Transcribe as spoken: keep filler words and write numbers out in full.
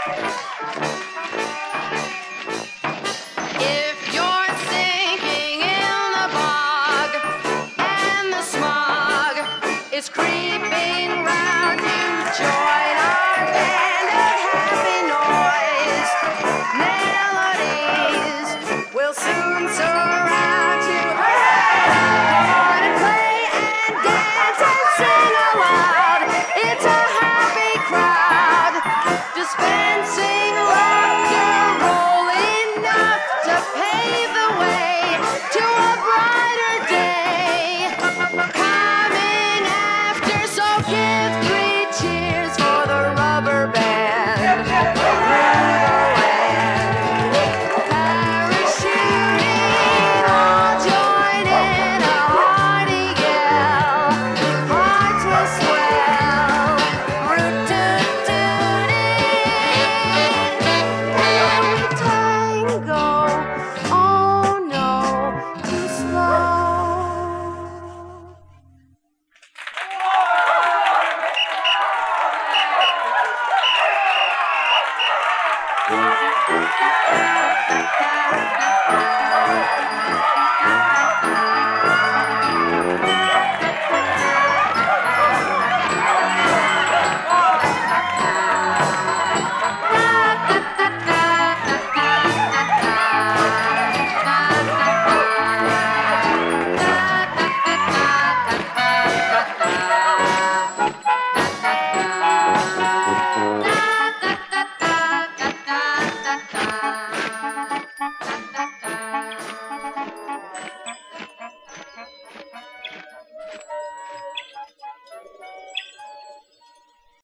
If you're sinking in the bog and the smog is creeping round you, join our band of happy noise. Melodies will soon surround you. Come on and play and dance and sing aloud. It's a happy crowd dispensing laughter, roll enough to pave the way to a brighter day coming after. So give three cheers for the rubber band through the land. Parachuting, all join in a hearty yell. Hearts will swell, root-toot-tooting. We tango, oh no, too slow.